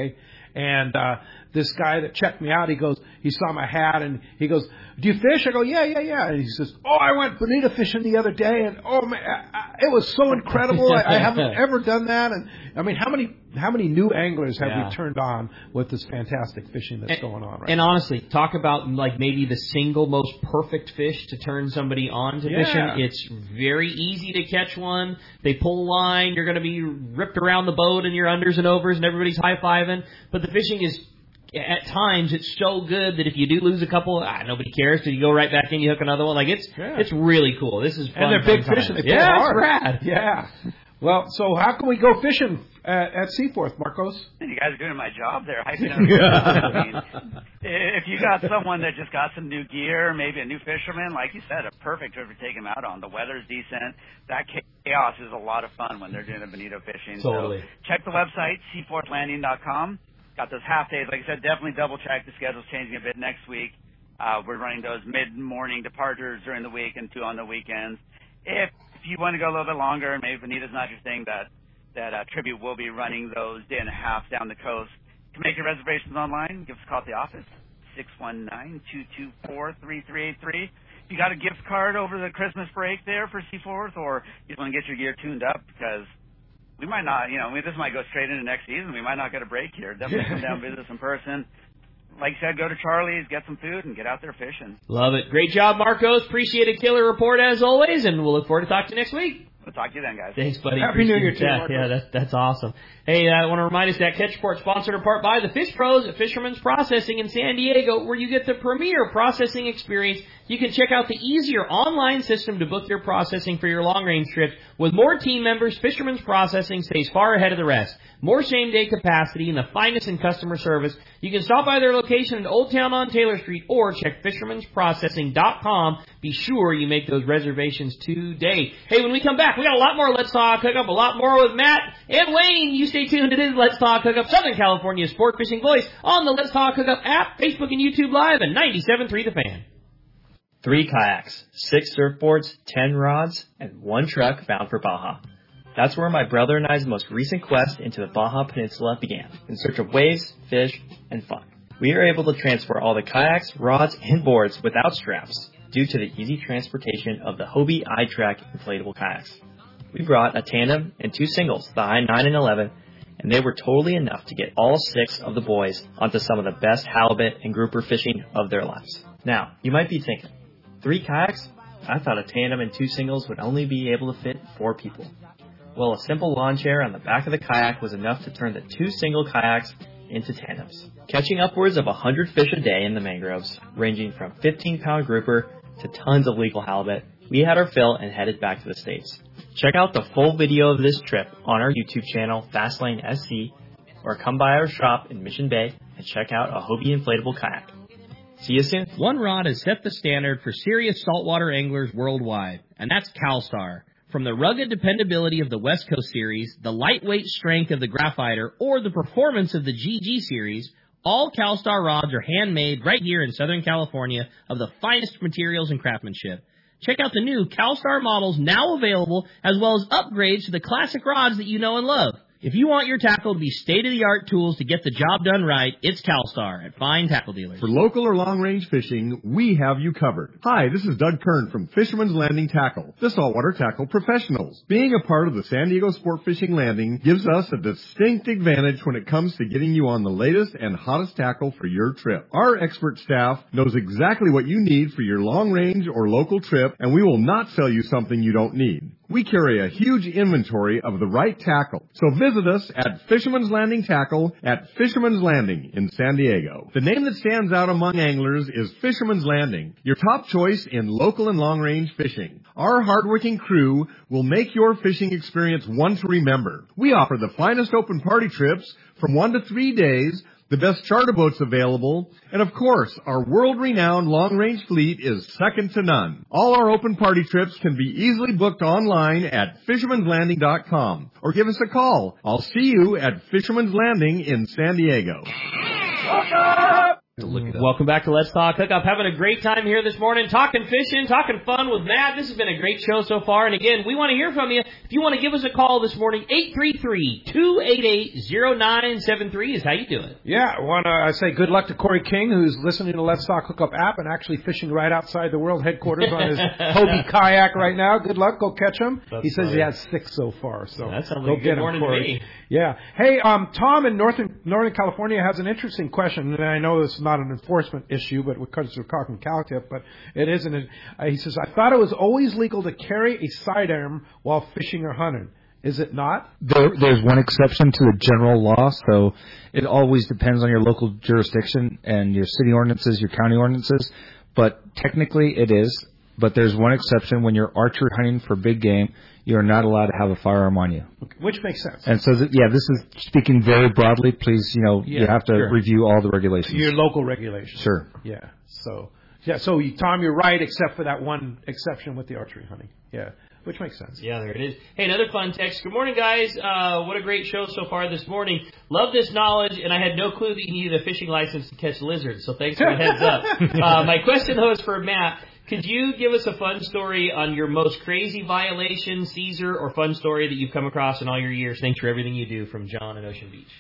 And this guy that checked me out, he saw my hat, and he goes, "Do you fish?" I go, yeah. And he says, "Oh, I went bonita fishing the other day, and oh man, it was so incredible. I haven't ever done that." And I mean, how many new anglers have we turned on with this fantastic fishing that's going on right now? And honestly, talk about like maybe the single most perfect fish to turn somebody on to fishing. It's very easy to catch one. They pull a line, you're going to be ripped around the boat and your unders and overs, and everybody's high-fiving. But the fishing is, at times, it's so good that if you do lose a couple, nobody cares. So you go right back in, you hook another one. Like it's really cool. This is fun. And they're big fish, and they pull hard. It's rad. Yeah. Well, so how can we go fishing at Seaforth, Marcos? You guys are doing my job there. I mean, if you got someone that just got some new gear, maybe a new fisherman, like you said, a perfect trip to take them out on. The weather's decent. That chaos is a lot of fun when they're doing the bonito fishing. Totally. So check the website, seaforthlanding.com. Got those half days. Like I said, definitely double check. The schedule's changing a bit next week. We're running those mid-morning departures during the week and 2 on the weekends. If you want to go a little bit longer, and maybe bonita's not your thing, that Tribute will be running those day and a half down the coast. You can make your reservations online. Give us a call at the office, 619-224-3383. If you got a gift card over the Christmas break there for Seaforth, or you just want to get your gear tuned up, because we might not, this might go straight into next season. We might not get a break here. Definitely come down and visit us in person. Like I said, go to Charlie's, get some food, and get out there fishing. Love it. Great job, Marcos. Appreciate a killer report as always, and we'll look forward to talking to you next week. We'll talk to you then, guys. Thanks, buddy. Happy New Year to you. Yeah, that's awesome. Hey, I want to remind us that Catch Report sponsored in part by the Fish Pros at Fisherman's Processing in San Diego, where you get the premier processing experience. You can check out the easier online system to book your processing for your long-range trips. With more team members, Fisherman's Processing stays far ahead of the rest. More same-day capacity and the finest in customer service. You can stop by their location in Old Town on Taylor Street or check fishermansprocessing.com. Be sure you make those reservations today. Hey, when we come back, we got a lot more Let's Talk Hookup, a lot more with Matt and Wayne. You stay tuned. It is Let's Talk Hookup, Southern California's sport fishing voice, on the Let's Talk Hookup app, Facebook and YouTube Live, and 97.3 The Fan. 3 kayaks, 6 surfboards, 10 rods, and 1 truck bound for Baja. That's where my brother and I's most recent quest into the Baja Peninsula began, in search of waves, fish, and fun. We are able to transfer all the kayaks, rods, and boards without straps due to the easy transportation of the Hobie iTrack inflatable kayaks. We brought a tandem and 2 singles, the I-9 and 11, and they were totally enough to get all 6 of the boys onto some of the best halibut and grouper fishing of their lives. Now, you might be thinking, 3 kayaks? I thought a tandem and 2 singles would only be able to fit 4 people. Well, a simple lawn chair on the back of the kayak was enough to turn the 2 single kayaks into tandems. Catching upwards of 100 fish a day in the mangroves, ranging from 15-pound grouper to tons of legal halibut, we had our fill and headed back to the States. Check out the full video of this trip on our YouTube channel, Fastlane SC, or come by our shop in Mission Bay and check out a Hobie inflatable kayak. See you soon. One rod has set the standard for serious saltwater anglers worldwide, and that's CalStar. From the rugged dependability of the West Coast Series, the lightweight strength of the Graphiter, or the performance of the GG Series, all CalStar rods are handmade right here in Southern California of the finest materials and craftsmanship. Check out the new CalStar models now available, as well as upgrades to the classic rods that you know and love. If you want your tackle to be state-of-the-art tools to get the job done right, it's CalStar at fine tackle dealers. For local or long-range fishing, we have you covered. Hi, this is Doug Kern from Fisherman's Landing Tackle, the saltwater tackle professionals. Being a part of the San Diego Sport Fishing Landing gives us a distinct advantage when it comes to getting you on the latest and hottest tackle for your trip. Our expert staff knows exactly what you need for your long-range or local trip, and we will not sell you something you don't need. We carry a huge inventory of the right tackle. So visit us at Fisherman's Landing Tackle at Fisherman's Landing in San Diego. The name that stands out among anglers is Fisherman's Landing, your top choice in local and long-range fishing. Our hardworking crew will make your fishing experience one to remember. We offer the finest open party trips from 1 to 3 days, the best charter boats available, and of course, our world-renowned long-range fleet is second to none. All our open party trips can be easily booked online at fishermanslanding.com or give us a call. I'll see you at Fisherman's Landing in San Diego. look it up. Welcome back to Let's Talk Hookup. Having a great time here this morning, talking fishing, talking fun with Matt. This has been a great show so far. And again, we want to hear from you. If you want to give us a call this morning, 833-288-0973 is how you do it. Yeah, I say good luck to Corey King, who's listening to the Let's Talk Hookup app and actually fishing right outside the world headquarters on his Hobie kayak right now. Good luck. Go catch him. That's he says funny. he has 6 so far. So that sounds go like a get good morning him, Corey. to me. Yeah. Hey, Tom in Northern California has an interesting question, and I know this is not an enforcement issue, but because we're talking cow-tip, but it isn't. He says, I thought it was always legal to carry a sidearm while fishing or hunting. Is it not? There's one exception to the general law, so it always depends on your local jurisdiction and your city ordinances, your county ordinances, but technically it is. But there's one exception. When you're archery hunting for big game, you're not allowed to have a firearm on you. Okay. Which makes sense. And so, this is speaking very broadly. Please, you have to review all the regulations. Your local regulations. Sure. Yeah. So Tom, you're right, except for that one exception with the archery hunting. Yeah. Which makes sense. Yeah, there it is. Hey, another fun text. Good morning, guys. What a great show so far this morning. Love this knowledge, and I had no clue that you needed a fishing license to catch lizards, so thanks for the heads up. My question, though, is for Matt. Could you give us a fun story on your most crazy violation, Caesar, or fun story that you've come across in all your years? Thanks for everything you do, from John in Ocean Beach.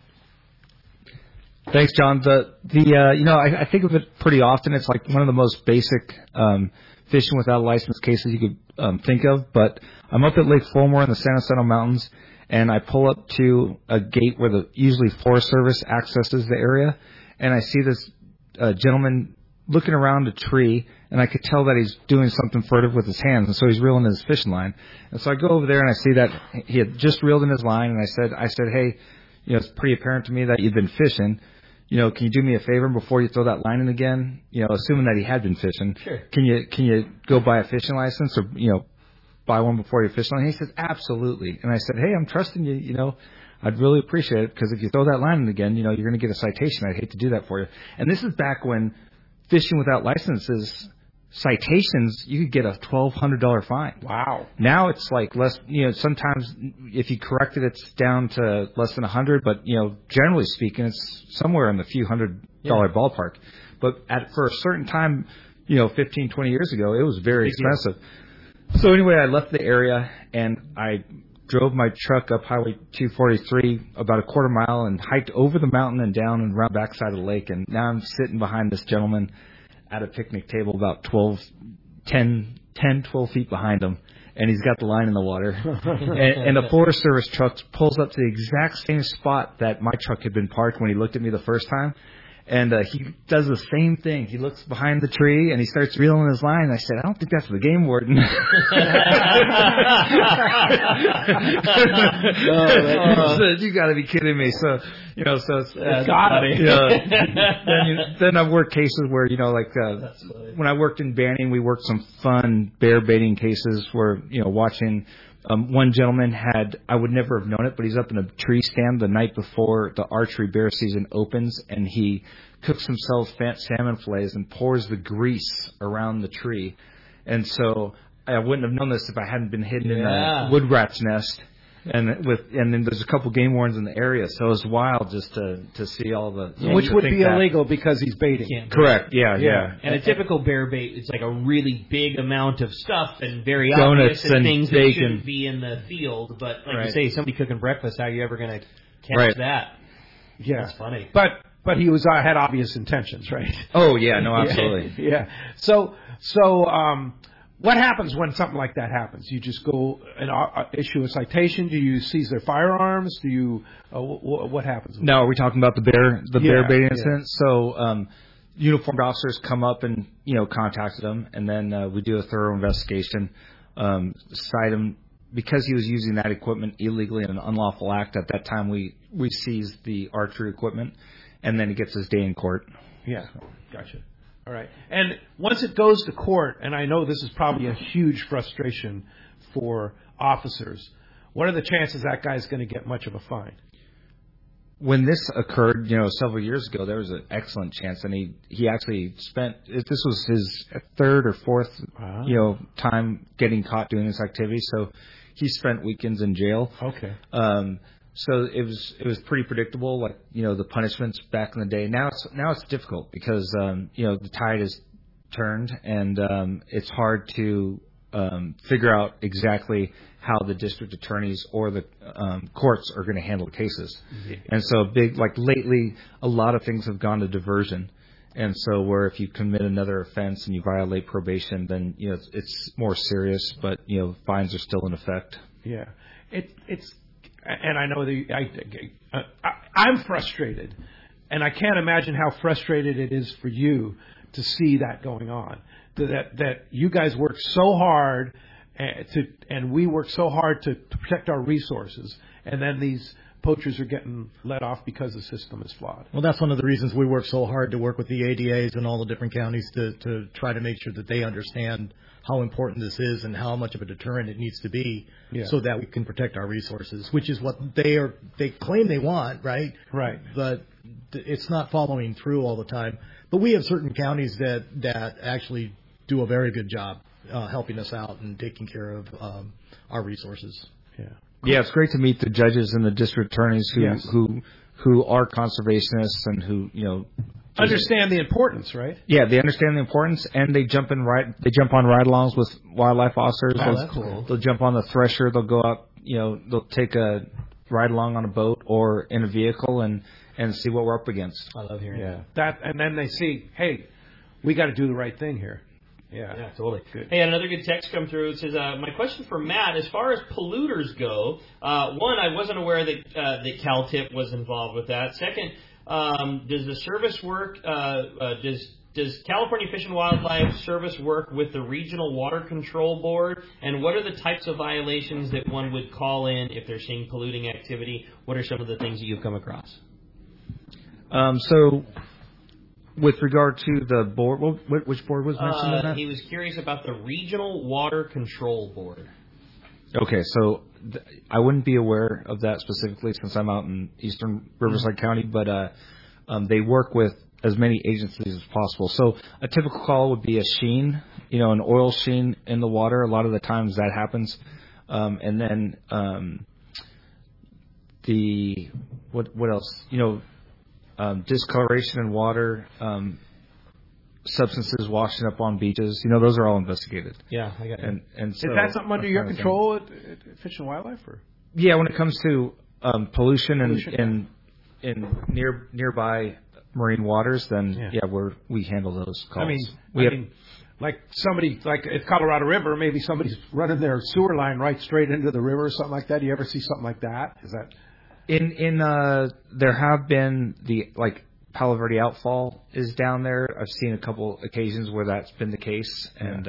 Thanks, John. I think of it pretty often. It's like one of the most basic fishing without a license cases you could think of. But I'm up at Lake Fulmore in the San Jacinto Mountains, and I pull up to a gate where usually Forest Service accesses the area, and I see this gentleman looking around a tree, and I could tell that he's doing something furtive with his hands, and so he's reeling his fishing line. And so I go over there, and I see that he had just reeled in his line, and I said, hey, it's pretty apparent to me that you've been fishing. Can you do me a favor before you throw that line in again? Assuming that he had been fishing. Sure. Can you go buy a fishing license or, buy one before your fishing line? And he says, absolutely. And I said, hey, I'm trusting you, I'd really appreciate it, because if you throw that line in again, you're going to get a citation. I'd hate to do that for you. And this is back when fishing without licenses, citations, you could get a $1,200 fine. Wow. Now it's like less, sometimes if you correct it, it's down to less than $100, but, generally speaking, it's somewhere in the few $100 ballpark. But for a certain time, 15, 20 years ago, it was very expensive. So anyway, I left the area and I drove my truck up Highway 243 about a quarter mile and hiked over the mountain and down and around the backside of the lake. And now I'm sitting behind this gentleman at a picnic table about 12 feet behind him. And he's got the line in the water. and the Forest Service truck pulls up to the exact same spot that my truck had been parked when he looked at me the first time. And he does the same thing. He looks behind the tree, and he starts reeling his line. And I said, I don't think that's the game warden. He said, you got to be kidding me. So, it's got it. Then I've worked cases where, when I worked in Banning, we worked some fun bear baiting cases where, watching. One gentleman I would never have known it, but he's up in a tree stand the night before the archery bear season opens, and he cooks himself fat salmon fillets and pours the grease around the tree. And so I wouldn't have known this if I hadn't been hidden in a wood rat's nest. And then there's a couple game wardens in the area, so it was wild just to see all the... Which would be illegal because he's baiting. Correct, yeah. And a typical bear bait, it's like a really big amount of stuff and very donuts obvious and things bacon. that shouldn't be in the field. But like you say, somebody cooking breakfast, how are you ever going to catch that? Yeah. That's funny. But he had obvious intentions, right? Oh, yeah, no, absolutely. Yeah. So what happens when something like that happens? You just go and issue a citation? Do you seize their firearms? Do you what happens? No, are we talking about the bear baiting incident? So uniformed officers come up and contacted him, and then we do a thorough investigation. Cite him because he was using that equipment illegally in an unlawful act. At that time, we seized the archery equipment, and then he gets his day in court. Yeah, gotcha. All right. And once it goes to court, and I know this is probably a huge frustration for officers, what are the chances that guy's going to get much of a fine? When this occurred, several years ago, there was an excellent chance, and he actually spent. This was his third or fourth, time getting caught doing this activity, so he spent weekends in jail. Okay. So it was pretty predictable, like, the punishments back in the day. Now it's difficult because the tide has turned, and it's hard to figure out exactly how the district attorneys or the courts are going to handle cases. And so lately, a lot of things have gone to diversion. And so where if you commit another offense and you violate probation, then it's more serious, but fines are still in effect. Yeah, it's. And I know I'm frustrated, and I can't imagine how frustrated it is for you to see that going on. That you guys work so hard and we work so hard to protect our resources, and then these poachers are getting let off because the system is flawed. Well, that's one of the reasons we work so hard to work with the ADAs and all the different counties to try to make sure that they understand how important this is and how much of a deterrent it needs to be, so that we can protect our resources, which is what they claim they want, right? Right. But it's not following through all the time. But we have certain counties that actually do a very good job helping us out and taking care of our resources. Yeah. Yeah, it's great to meet the judges and the district attorneys who are conservationists and who understand the importance, right? Yeah, they understand the importance, and they jump on ride-alongs with wildlife officers. Oh, that's cool. They'll jump on the thresher. They'll go out. They'll take a ride-along on a boat or in a vehicle and see what we're up against. I love hearing that. And then they see, hey, we got to do the right thing here. Yeah, totally. Good. Hey, another good text come through. It says, my question for Matt, as far as polluters go, one, I wasn't aware that CalTIP was involved with that. Second, does the service work, does California Fish and Wildlife Service work with the Regional Water Control Board? And what are the types of violations that one would call in if they're seeing polluting activity? What are some of the things that you've come across? So, with regard to the board, which board was mentioned in that? He was curious about the Regional Water Control Board. Okay, so I wouldn't be aware of that specifically since I'm out in eastern Riverside County, but they work with as many agencies as possible. So a typical call would be a sheen, an oil sheen in the water. A lot of the times that happens. And then what else? Discoloration in water, substances washing up on beaches. Those are all investigated. Yeah, I got it. And so is that something under your control at Fish and Wildlife? Or? Yeah, when it comes to pollution in nearby marine waters, then we handle those calls. I mean, like somebody, like at Colorado River, maybe somebody's running their sewer line right straight into the river or something like that. Do you ever see something like that? Is that there have been Palo Verde outfall is down there. I've seen a couple occasions where that's been the case, and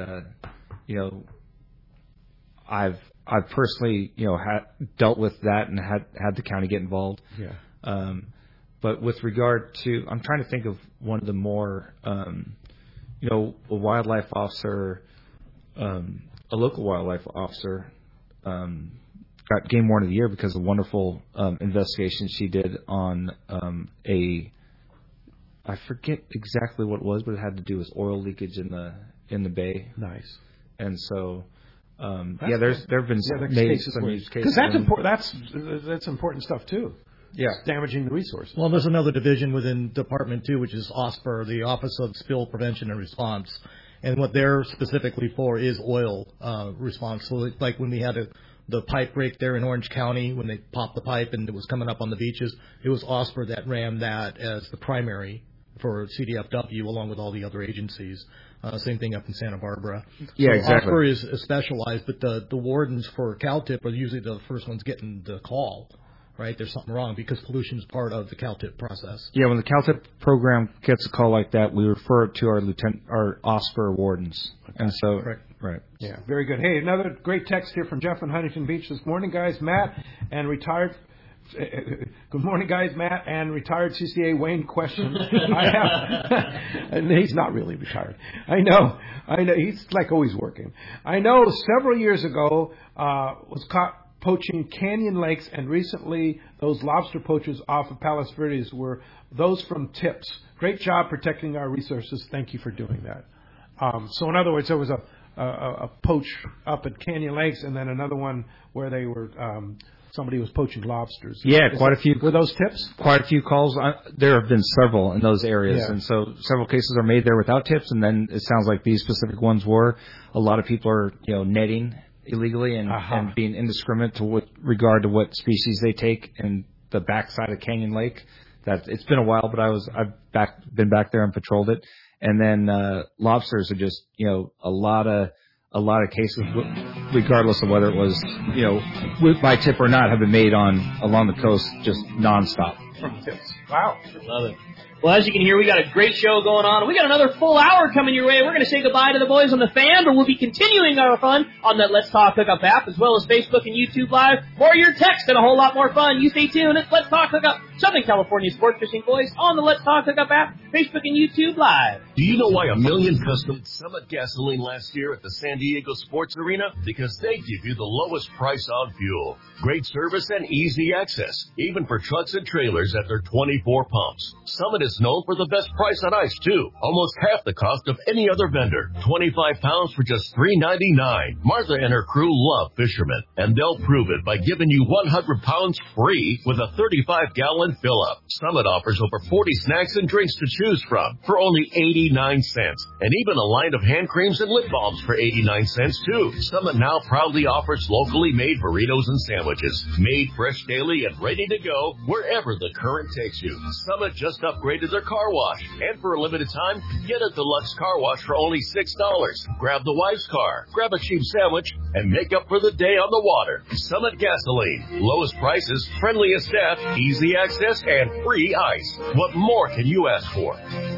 I've personally dealt with that and had the county get involved. Yeah. But with regard to, I'm trying to think of one of the more, a wildlife officer, a local wildlife officer, got Game Warden of the Year because of the wonderful investigation she did on I forget exactly what it was, but it had to do with oil leakage in the bay. Nice. And so, there have been some cases. Because that's important. That's important stuff too. Yeah, it's damaging the resource. Well, there's another division within Department 2, which is OSPR, the Office of Spill Prevention and Response. And what they're specifically for is oil response. So like when we had the pipe break there in Orange County, when they popped the pipe and it was coming up on the beaches, it was OSPR that ran that as the primary for CDFW along with all the other agencies. Same thing up in Santa Barbara. Yeah, so exactly. OSPR is specialized, but the wardens for CalTIP are usually the first ones getting the call. Right, there's something wrong because pollution is part of the CalTIP process. Yeah, when the CalTIP program gets a call like that, we refer it to our OSPR wardens. Okay. And so, right. Yeah, very good. Hey, another great text here from Jeff in Huntington Beach this morning, guys. Matt and retired. Good morning, guys. Matt and retired CCA Wayne question. I have, and he's not really retired. I know. He's like always working. I know several years ago was caught poaching canyon lakes, and recently those lobster poachers off of Palos Verdes were those from TIPS. Great job protecting our resources. Thank you for doing that. So in other words, there was a poach up at Canyon Lakes, and then another one where they were somebody was poaching lobsters. Yeah, quite a few. Were those tips? Quite a few calls. There have been several in those areas, Yeah. and so several cases are made there without tips, and then it sounds like these specific ones were. A lot of people are, netting illegally and being indiscriminate with regard to what species they take in the backside of Canyon Lake. That it's been a while, but I've been back there and patrolled it. And then lobsters are just a lot of cases, regardless of whether it was by tip or not, have been made along the coast just nonstop. From tips. Wow, love it. Well, as you can hear, we got a great show going on. We got another full hour coming your way. We're going to say goodbye to the boys on the fan, but we'll be continuing our fun on that Let's Talk Hookup app, as well as Facebook and YouTube Live. More of your text and a whole lot more fun. You stay tuned. It's Let's Talk Hookup, Southern California Sport Fishing Voice on the Let's Talk Hookup app, Facebook and YouTube Live. Do you know why a million customers Summit gasoline last year at the San Diego Sports Arena? Because they give you the lowest price on fuel, great service, and easy access, even for trucks and trailers at their 24 pumps. Summit is known for the best price on ice, too. Almost half the cost of any other vendor. 25 pounds for just $3.99. Martha and her crew love fishermen, and they'll prove it by giving you 100 pounds free with a 35-gallon fill-up. Summit offers over 40 snacks and drinks to choose from for only 89 cents, and even a line of hand creams and lip balms for 89 cents, too. Summit now proudly offers locally made burritos and sandwiches, made fresh daily and ready to go wherever the current takes you. Summit just upgraded their car wash, and for a limited time, get a deluxe car wash for only $6. Grab the wife's car, grab a cheap sandwich, and make up for the day on the water. Summit Gasoline. Lowest prices, friendliest staff, easy access, and free ice. What more can you ask for?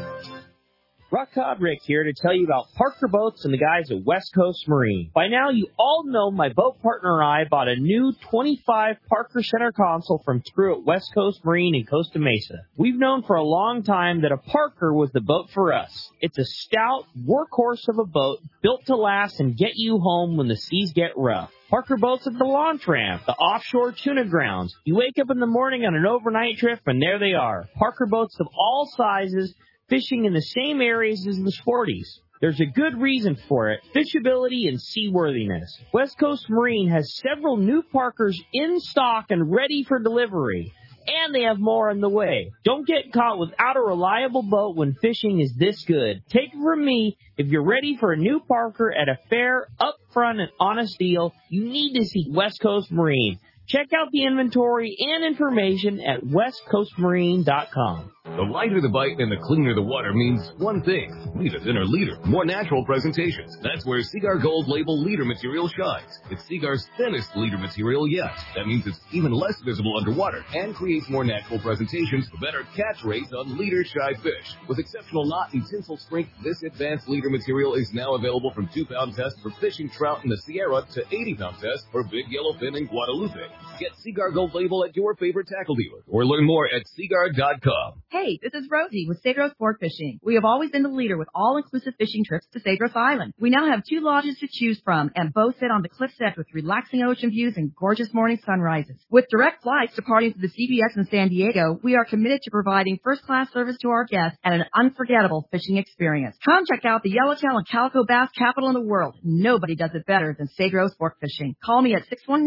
Rock Cod Rick here to tell you about Parker Boats and the guys at West Coast Marine. By now, you all know my boat partner and I bought a new 25 Parker Center console from Screw at West Coast Marine in Costa Mesa. We've known for a long time that a Parker was the boat for us. It's a stout workhorse of a boat built to last and get you home when the seas get rough. Parker Boats at the launch ramp, the offshore tuna grounds. You wake up in the morning on an overnight trip, and there they are. Parker Boats of all sizes, fishing in the same areas as the sporties. There's a good reason for it, fishability and seaworthiness. West Coast Marine has several new Parkers in stock and ready for delivery. And they have more on the way. Don't get caught without a reliable boat when fishing is this good. Take it from me, if you're ready for a new Parker at a fair, upfront, and honest deal, you need to see West Coast Marine. Check out the inventory and information at westcoastmarine.com. The lighter the bite and the cleaner the water means one thing. Need a thinner leader, more natural presentations. That's where Seaguar Gold Label leader material shines. It's Seaguar's thinnest leader material yet. That means it's even less visible underwater and creates more natural presentations for better catch rates on leader-shy fish. With exceptional knot and tinsel strength, this advanced leader material is now available from 2-pound test for fishing trout in the Sierra to 80-pound test for big yellowfin in Guadalupe. Get Seaguar Gold Label at your favorite tackle dealer or learn more at seaguar.com. Hey, this is Rosie with Cedros Sport Fishing. We have always been the leader with all-inclusive fishing trips to Cedros Island. We now have 2 lodges to choose from, and both sit on the cliff's edge with relaxing ocean views and gorgeous morning sunrises. With direct flights departing to the CBX in San Diego, we are committed to providing first-class service to our guests and an unforgettable fishing experience. Come check out the yellowtail and calico bass capital in the world. Nobody does it better than Cedros Sport Fishing. Call me at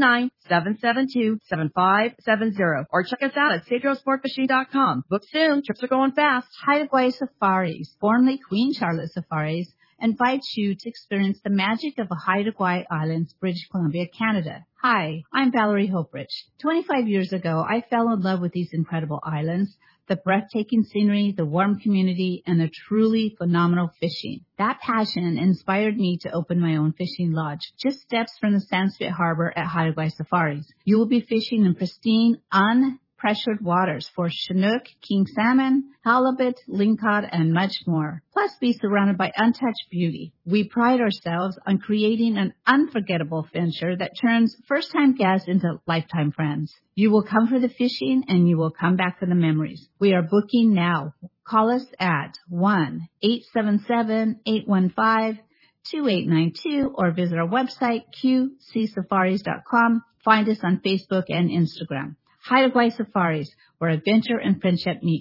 619-772-7570 or check us out at cedrosportfishing.com. Book soon. Trips are going fast. Haida Gwaii Safaris, formerly Queen Charlotte Safaris, invites you to experience the magic of the Haida Gwaii Islands, British Columbia, Canada. Hi, I'm Valerie Hoprich. 25 years ago, I fell in love with these incredible islands, the breathtaking scenery, the warm community, and the truly phenomenal fishing. That passion inspired me to open my own fishing lodge, just steps from the Sandspit Harbor at Haida Gwaii Safaris. You will be fishing in pristine, pressured waters for Chinook, king salmon, halibut, lingcod, and much more. Plus be surrounded by untouched beauty. We pride ourselves on creating an unforgettable venture that turns first-time guests into lifetime friends. You will come for the fishing and you will come back for the memories. We are booking now. Call us at 1-877-815-2892 or visit our website, qcsafaris.com. Find us on Facebook and Instagram. Haida Gwaii Safaris, where adventure and friendship meet.